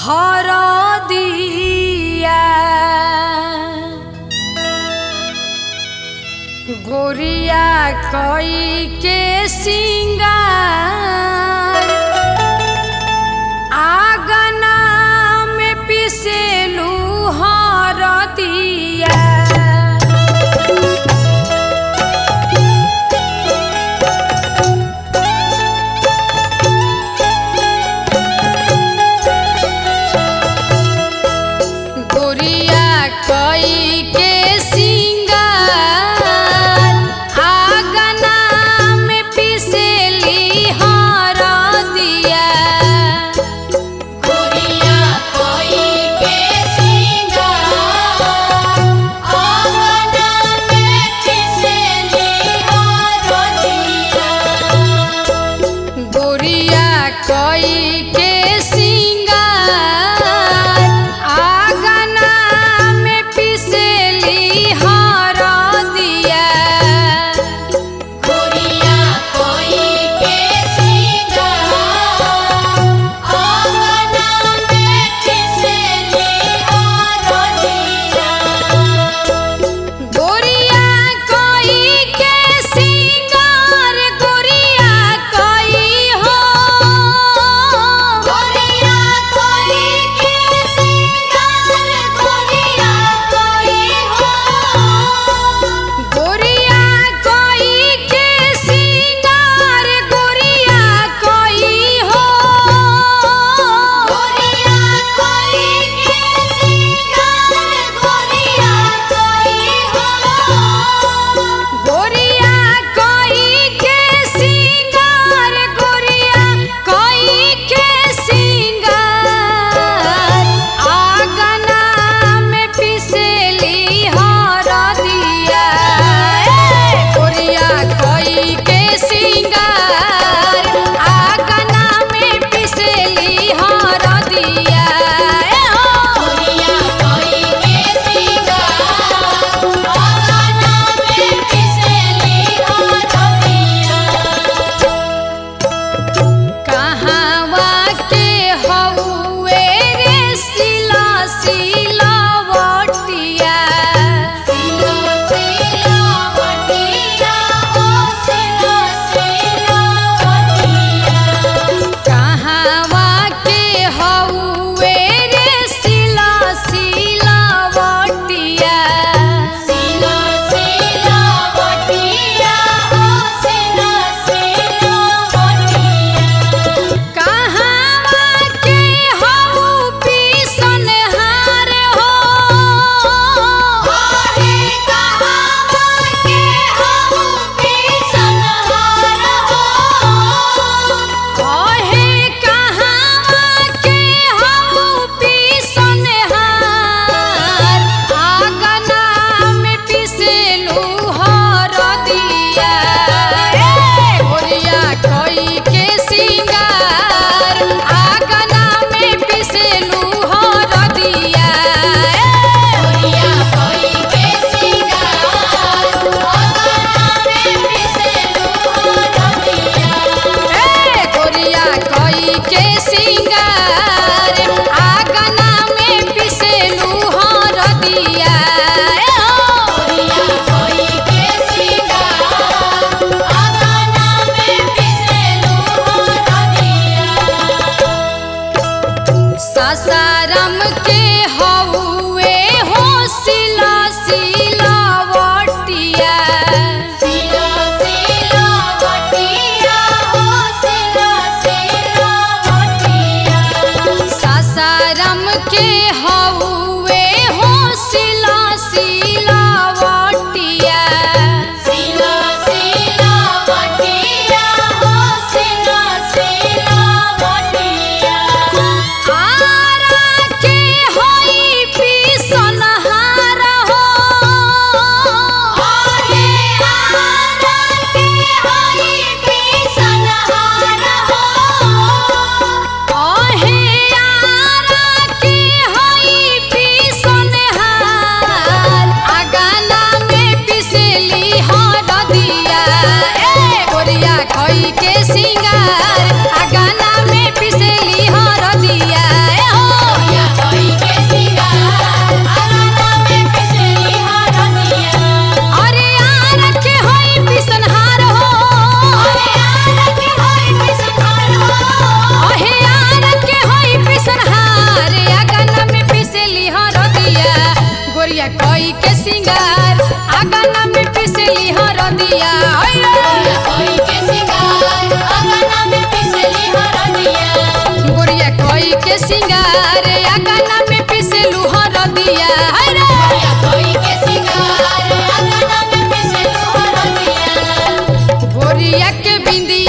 हरदिया गोरिया कई के सिंगार आगना में पिसेलू हरदिया गोरिया कई के सिंगार आगना में पिसेली हरदिया गोरिया कोई के सिंगार आंगना में पिसेली हरदिया गोरिया कई के सिंगार आगना में पिसेली हरदिया गोरिया कोई के सिंगार आंगना में पिसेली हरदिया गोरिया कई के सिंगार गोरिया कई हो गोरिया कोई के सिंगार गोरिया कोई हो गोरिया कई के सिंगार गोरिया कई हो गोरिया कोई के सिंगार गोरिया कोई हो गोरिया कई के सिंगार गोरिया कई के सिंगार आगना में पिसेली हरदिया गोरिया कई के सिंगार आगना में पिसेली हरदिया गोरिया कोई के सिंगार आंगना में पिसेली हरदिया कहवा के हउए रे सिला सिलावटिया सिला सिलावटिया ओ सिला सिलावटिया कहवा के हउए रे सिला सिलावटिया सिला सिलावटिया ओ सिला सिलावटिया कहवा के हउ पिसनहार हो आहे कहावा के हम पिसनहार हो कहे कहवा के हउ पिसनहार आगना में पिसेलू हरदिया गोरिया कई के सिंगार आगना में पिसेलू हरदिया गोरिया कोई के सिंगार आंगना में पिसेलू हरदिया गोरिया कई के सिंगार आगना में पिसेलू हरदिया गोरिया कोई के सिंगार आंगना में पिसेलू हरदिया सासाराम के हउए हो सिला सिलावटिया सिला सिलावटिया ओ सिला सिलावटिया सासाराम के हउए हो सिला सिलावटिया सिला सिलावटिया ओ सिला सिलावटिया आरा के होई पिसनहार हो आहे आरा के होई पिसनहार हो आहे आरा के होई पिसनहार आगना में पिसेली हरदिया गोरिया कई के सिंगार आगना में पिसेली हरदिया के सिंगार अगना में पिसेलू हरदिया है रे गोरिया कोई के सिंगार अंगना में पिसेलू हरदिया गोरिया के बिंदी